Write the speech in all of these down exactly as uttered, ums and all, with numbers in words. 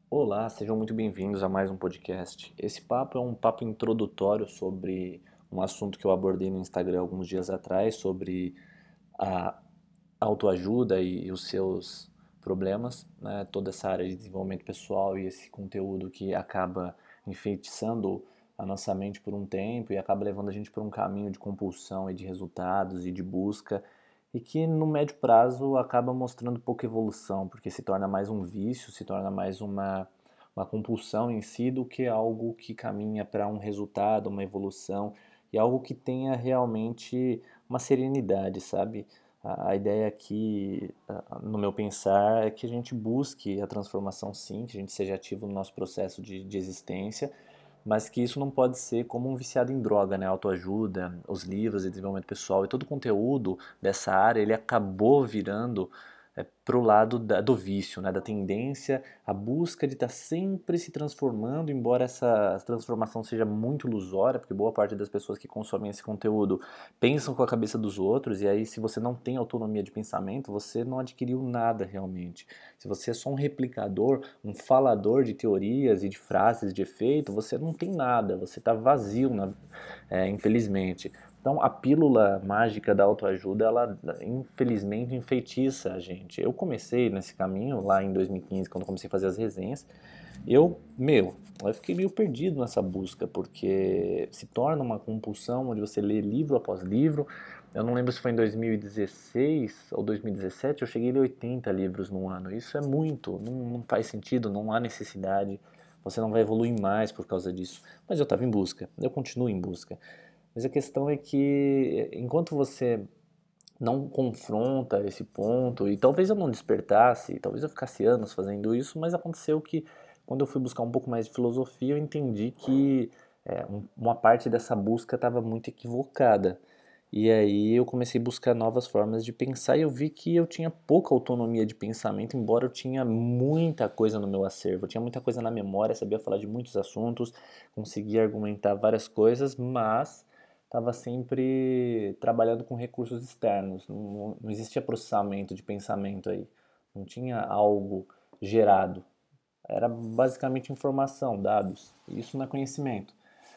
Olá, sejam muito bem-vindos a mais um podcast. Esse papo é um papo introdutório sobre um assunto que eu abordei no Instagram alguns dias atrás, sobre a autoajuda e os seus problemas, né? Toda essa área de desenvolvimento pessoal e esse conteúdo que acaba enfeitiçando a nossa mente por um tempo e acaba levando a gente por um caminho de compulsão e de resultados e de busca e que no médio prazo acaba mostrando pouca evolução, porque se torna mais um vício, se torna mais uma, uma compulsão em si do que algo que caminha para um resultado, uma evolução e algo que tenha realmente uma serenidade, sabe? A, a ideia aqui, a- no meu pensar, é que a gente busque a transformação sim, que a gente seja ativo no nosso processo de, de existência, mas que isso não pode ser como um viciado em droga, né? Autoajuda, os livros de desenvolvimento pessoal e todo o conteúdo dessa área, ele acabou virando é, pro lado da, do vício, né? Da tendência, a busca de estar sempre se transformando, embora essa transformação seja muito ilusória, porque boa parte das pessoas que consomem esse conteúdo pensam com a cabeça dos outros, e aí se você não tem autonomia de pensamento, você não adquiriu nada realmente. Se você é só um replicador, um falador de teorias e de frases de efeito, você não tem nada, você está vazio, na, é, infelizmente. Então a pílula mágica da autoajuda, ela infelizmente enfeitiça a gente. Eu comecei nesse caminho lá em dois mil e quinze, quando comecei a fazer as resenhas. Eu, meu, eu fiquei meio perdido nessa busca, porque se torna uma compulsão onde você lê livro após livro. Eu não lembro se foi em dois mil e dezesseis ou dois mil e dezessete, eu cheguei a ler oitenta livros no ano. Isso é muito, não, não faz sentido, não há necessidade. Você não vai evoluir mais por causa disso. Mas eu estava em busca, eu continuo em busca. Mas a questão é que enquanto você não confronta esse ponto, e talvez eu não despertasse, talvez eu ficasse anos fazendo isso, mas aconteceu que quando eu fui buscar um pouco mais de filosofia, eu entendi que é, um- uma parte dessa busca estava muito equivocada. E aí eu comecei a buscar novas formas de pensar e eu vi que eu tinha pouca autonomia de pensamento, embora eu tinha muita coisa no meu acervo, eu tinha muita coisa na memória, sabia falar de muitos assuntos, conseguia argumentar várias coisas, mas estava sempre trabalhando com recursos externos, não, não existia processamento de pensamento aí, não tinha algo gerado, era basicamente informação, dados, isso não é conhecimento.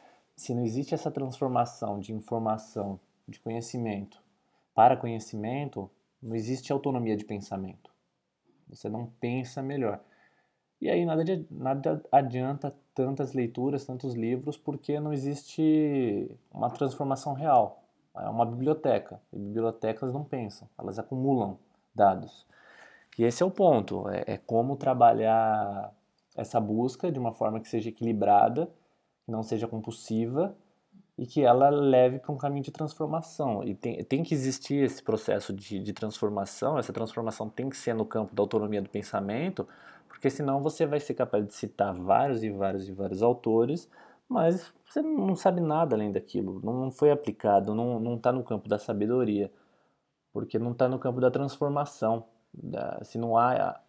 Se não existe essa transformação de informação, de conhecimento para conhecimento, não existe autonomia de pensamento, você não pensa melhor. E aí nada, de, nada adianta tantas leituras, tantos livros, porque não existe uma transformação real. É uma biblioteca. E bibliotecas não pensam, elas acumulam dados. E esse é o ponto, é, é como trabalhar essa busca de uma forma que seja equilibrada, que não seja compulsiva e que ela leve para um caminho de transformação. E tem, tem que existir esse processo de, de transformação, essa transformação tem que ser no campo da autonomia do pensamento, porque senão você vai ser capaz de citar vários e vários e vários autores, mas você não sabe nada além daquilo, não foi aplicado, não está no campo da sabedoria, porque não está no campo da transformação. Da, se não há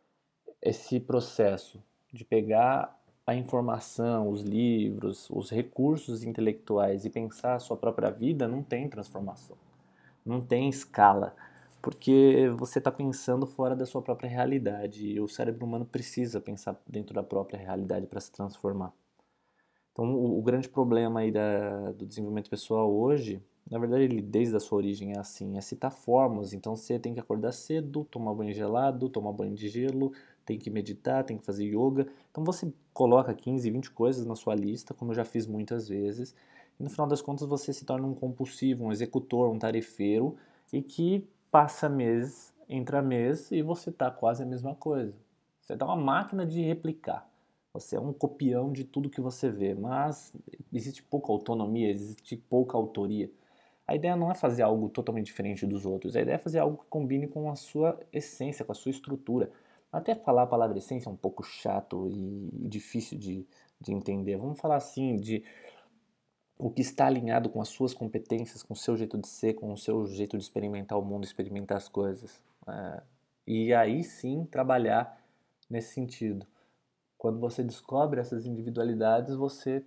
esse processo de pegar a informação, os livros, os recursos intelectuais e pensar a sua própria vida, não tem transformação, não tem escala, porque você está pensando fora da sua própria realidade e o cérebro humano precisa pensar dentro da própria realidade para se transformar. Então, o, o grande problema aí da, do desenvolvimento pessoal hoje, na verdade, ele desde a sua origem é assim, é citar fórmulas. Então, você tem que acordar cedo, tomar banho gelado, tomar banho de gelo, tem que meditar, tem que fazer yoga. Então, você coloca quinze, vinte coisas na sua lista, como eu já fiz muitas vezes, e no final das contas você se torna um compulsivo, um executor, um tarefeiro, e que passa mês, entra mês, e você tá quase a mesma coisa. Você tá uma máquina de replicar. Você é um copião de tudo que você vê, mas existe pouca autonomia, existe pouca autoria. A ideia não é fazer algo totalmente diferente dos outros, a ideia é fazer algo que combine com a sua essência, com a sua estrutura. Até falar a palavra essência é um pouco chato e difícil de, de entender. Vamos falar assim de o que está alinhado com as suas competências, com o seu jeito de ser, com o seu jeito de experimentar o mundo, experimentar as coisas. É, e aí sim trabalhar nesse sentido. Quando você descobre essas individualidades, você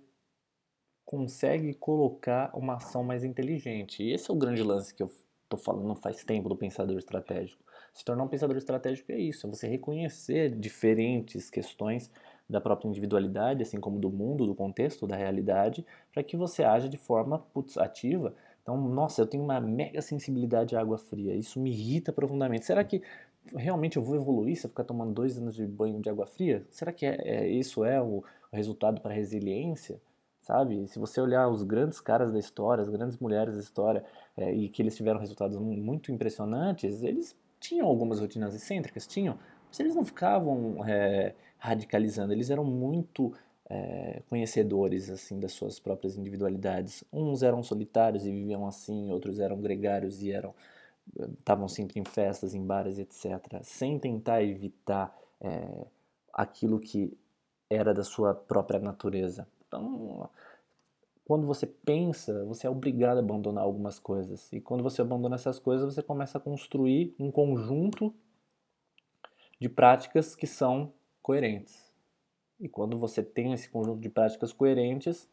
consegue colocar uma ação mais inteligente. E esse é o grande lance que eu estou falando faz tempo do pensador estratégico. Se tornar um pensador estratégico é isso, é você reconhecer diferentes questões da própria individualidade, assim como do mundo, do contexto, da realidade, para que você haja de forma putz, ativa. Então, nossa, eu tenho uma mega sensibilidade à água fria, isso me irrita profundamente. Será que realmente eu vou evoluir se eu ficar tomando dois anos de banho de água fria? Será que é, é, isso é o, o resultado para a resiliência? Sabe? Se você olhar os grandes caras da história, as grandes mulheres da história, é, e que eles tiveram resultados muito impressionantes, eles tinham algumas rotinas excêntricas, tinham, mas eles não ficavam é, radicalizando, eles eram muito é, conhecedores assim das suas próprias individualidades. Uns eram solitários e viviam assim, outros eram gregários e eram estavam sempre em festas, em bares, etcétera, sem tentar evitar é, aquilo que era da sua própria natureza. Então, quando você pensa, você é obrigado a abandonar algumas coisas. E quando você abandona essas coisas, você começa a construir um conjunto de práticas que são coerentes. E quando você tem esse conjunto de práticas coerentes,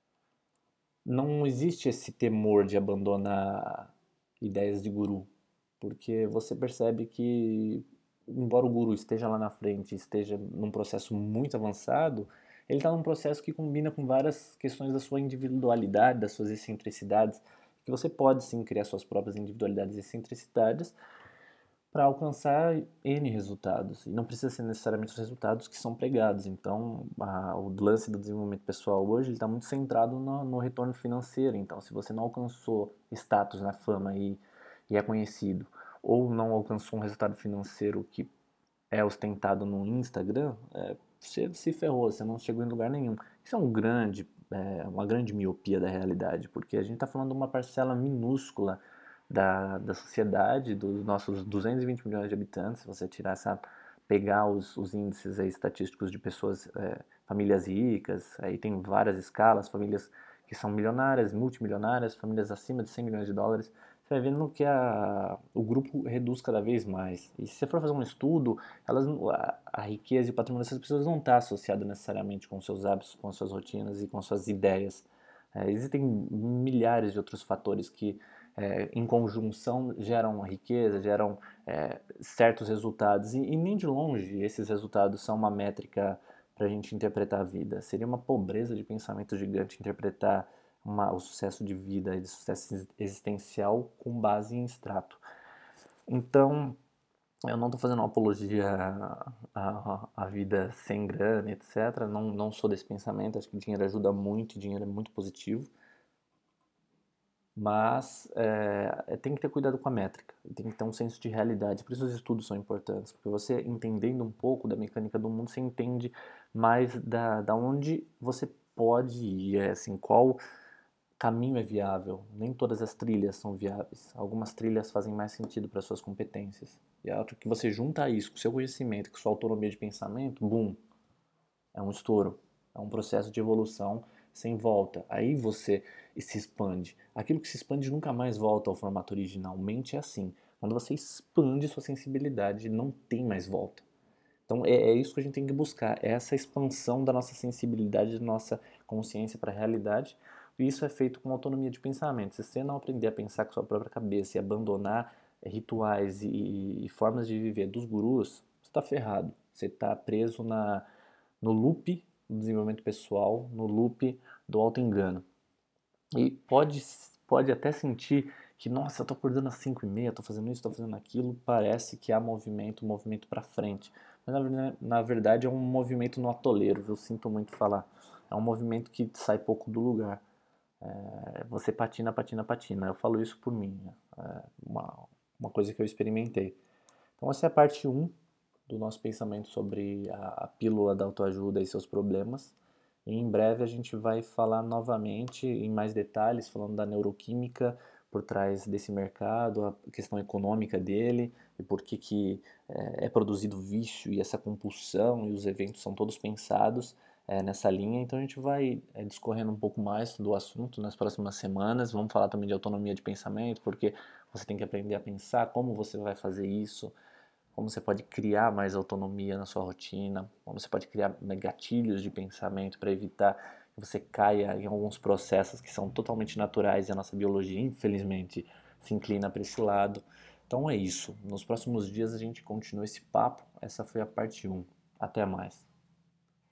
não existe esse temor de abandonar ideias de guru, porque você percebe que, embora o guru esteja lá na frente, esteja num processo muito avançado, ele está num processo que combina com várias questões da sua individualidade, das suas excentricidades, que você pode sim criar suas próprias individualidades e excentricidades para alcançar N resultados. E não precisa ser necessariamente os resultados que são pregados. Então, a, o lance do desenvolvimento pessoal hoje está muito centrado no, no retorno financeiro. Então, se você não alcançou status na fama e, e é conhecido, ou não alcançou um resultado financeiro que é ostentado no Instagram, é, você se ferrou, você não chegou em lugar nenhum. Isso é um grande, é, uma grande miopia da realidade, porque a gente está falando de uma parcela minúscula da, da sociedade, dos nossos duzentos e vinte milhões de habitantes, se você tirar essa, pegar os, os índices aí, estatísticos de pessoas, é, famílias ricas, aí tem várias escalas, famílias que são milionárias, multimilionárias, famílias acima de cem milhões de dólares, você vai vendo que a, o grupo reduz cada vez mais. E se você for fazer um estudo, elas, a, a riqueza e o patrimônio dessas pessoas não está associado necessariamente com seus hábitos, com suas rotinas e com suas ideias. É, existem milhares de outros fatores que é, em conjunção geram riqueza, geram é, certos resultados, e, e nem de longe esses resultados são uma métrica para a gente interpretar a vida. Seria uma pobreza de pensamento gigante interpretar uma, o sucesso de vida e de sucesso existencial com base em extrato. Então, eu não estou fazendo uma apologia à, à, à vida sem grana, etcétera. Não, não sou desse pensamento, acho que dinheiro ajuda muito, dinheiro é muito positivo. Mas é, tem que ter cuidado com a métrica, tem que ter um senso de realidade, por isso os estudos são importantes, porque você entendendo um pouco da mecânica do mundo, você entende mais da, da onde você pode ir, é, assim, qual caminho é viável. Nem todas as trilhas são viáveis, algumas trilhas fazem mais sentido para suas competências, e a hora que você junta isso com o seu conhecimento, com sua autonomia de pensamento, boom, é um estouro, é um processo de evolução sem volta. Aí você se expande. Aquilo que se expande nunca mais volta ao formato original. Mente é assim. Quando você expande sua sensibilidade, não tem mais volta. Então é, é isso que a gente tem que buscar, é essa expansão da nossa sensibilidade, da nossa consciência para a realidade. E isso é feito com autonomia de pensamento. Se você não aprender a pensar com sua própria cabeça e abandonar rituais e, e formas de viver dos gurus, você está ferrado. Você está preso na, no loop do desenvolvimento pessoal, no loop do auto-engano. E pode, pode até sentir que, nossa, eu tô acordando às cinco e meia, tô fazendo isso, tô fazendo aquilo, parece que há movimento, movimento para frente. Mas na, na verdade é um movimento no atoleiro, eu sinto muito falar. É um movimento que sai pouco do lugar. É, você patina, patina, patina. Eu falo isso por mim, né? É uma, uma coisa que eu experimentei. Então essa é a parte um do nosso pensamento sobre a, a pílula da autoajuda e seus problemas. E em breve a gente vai falar novamente em mais detalhes, falando da neuroquímica por trás desse mercado, a questão econômica dele e por que, que é, é produzido vício e essa compulsão e os eventos são todos pensados é, nessa linha. Então a gente vai é, discorrendo um pouco mais do assunto nas próximas semanas. Vamos falar também de autonomia de pensamento, porque você tem que aprender a pensar como você vai fazer isso, como você pode criar mais autonomia na sua rotina, como você pode criar gatilhos de pensamento para evitar que você caia em alguns processos que são totalmente naturais e a nossa biologia, infelizmente, se inclina para esse lado. Então é isso. Nos próximos dias a gente continua esse papo. Essa foi a parte um. Até mais.